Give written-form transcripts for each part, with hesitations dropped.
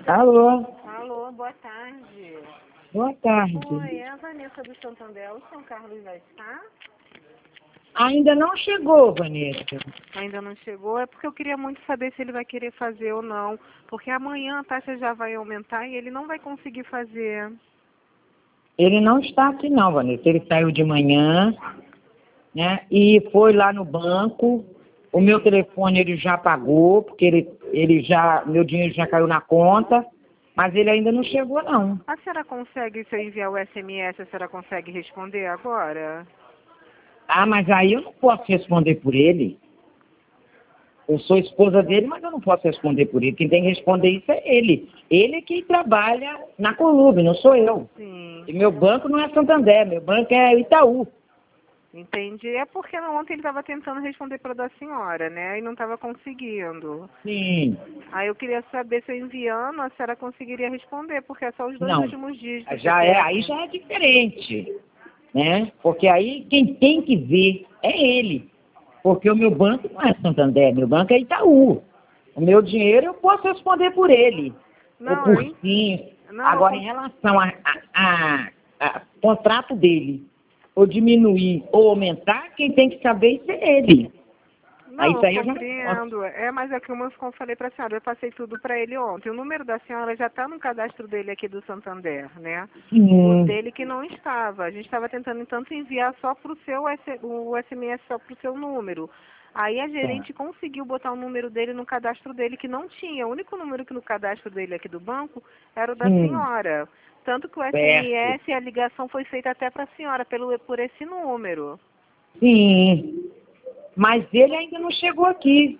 Alô, Alô, boa tarde. boa tarde. Oi, é a Vanessa do Santander. O São Carlos já está? Ainda não chegou, Vanessa. Ainda não chegou? É porque eu queria muito saber se ele vai querer fazer ou não. Porque amanhã a taxa já vai aumentar e ele não vai conseguir fazer. Ele não está aqui não, Vanessa. Ele saiu de manhã, né? E foi lá no banco. O meu telefone ele já pagou, porque meu dinheiro já caiu na conta, mas ele ainda não chegou não. A senhora consegue, se eu enviar o SMS, a senhora consegue responder agora? Ah, mas aí eu não posso responder por ele. Eu sou esposa dele, mas eu não posso responder por ele. Quem tem que responder isso é ele. Ele que trabalha na Colube, não sou eu. Sim, E meu banco não é Santander, meu banco é Itaú. entendi. É porque ontem ele estava tentando responder para da senhora, né? E não estava conseguindo. Sim, Aí eu queria saber se eu enviando a senhora conseguiria responder, porque é só os dois não. últimos dígitos do Aí CPF. já é diferente, né? Porque aí quem tem que ver é ele. Porque o meu banco não é Santander, meu banco é Itaú. O meu dinheiro eu posso responder por ele, ou Não, por sim. não, Agora, em relação a contrato dele, ou diminuir ou aumentar, quem tem que saber isso é ele. Aí não, isso eu aí eu já não posso. compreendo. É, mas é como eu falei para a senhora, eu passei tudo para ele ontem. O número da senhora já está no cadastro dele aqui do Santander, né? O Sim, dele que não estava. A gente estava tentando, tanto enviar só para o SMS só para o seu número. Aí a tá, gerente conseguiu botar o número dele no cadastro dele que não tinha. O único número que no cadastro dele aqui do banco era o da sim, senhora. Tanto que o certo. SMS, a ligação foi feita até para a senhora por esse número. Sim, mas ele ainda não chegou aqui.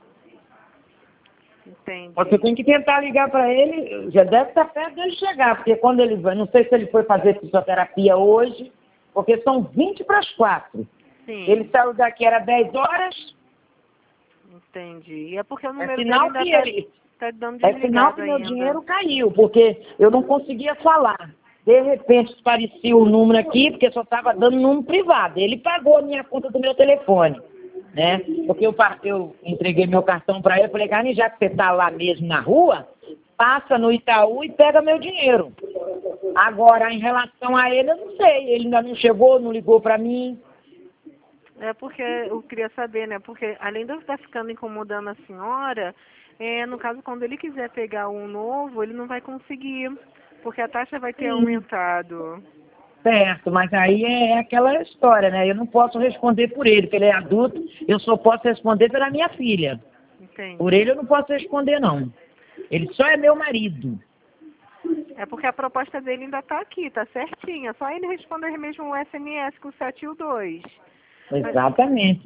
Você Entendi. tem que tentar ligar para ele, já deve estar perto dele chegar, porque quando ele vai, não sei se ele foi fazer fisioterapia hoje, porque são 20 para as 4. Ele Sim, saiu daqui, era 10 horas, entendi. E é porque o é número dele sinal ainda que tá, ele, tá dando é sinal desligado que meu ainda. dinheiro caiu, porque eu não conseguia falar. De repente aparecia o número aqui, porque só estava dando número privado. Ele pagou a minha conta do meu telefone, né? Porque eu entreguei meu cartão para ele, falei, Carlinhos, já que você está lá mesmo na rua, passa no Itaú e pega meu dinheiro. Agora, em relação a ele, eu não sei. Ele ainda não chegou, não ligou para mim. É porque eu queria saber, né? Porque além de eu estar ficando incomodando a senhora, no caso, quando ele quiser pegar um novo, ele não vai conseguir, porque a taxa vai ter Sim, aumentado. certo, mas aí é aquela história, né? Eu não posso responder por ele, porque ele é adulto, eu só posso responder pela minha filha. Por Entendi. ele eu não posso responder, não. Ele só é meu marido. É porque a proposta dele ainda está aqui, tá certinha. Só ele responder mesmo o SMS com o 7 e o 2. Mas, Exatamente.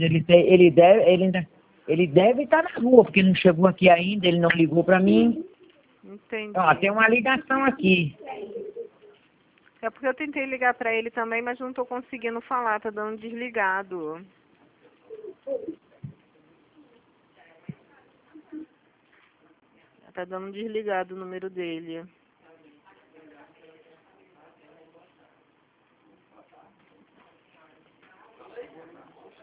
Ele deve estar na rua, porque não chegou aqui ainda, ele não ligou para mim. Ó, tem entendi. uma ligação aqui. É porque eu tentei ligar para ele também, mas não estou conseguindo falar, tá dando desligado. Tá dando desligado o número dele.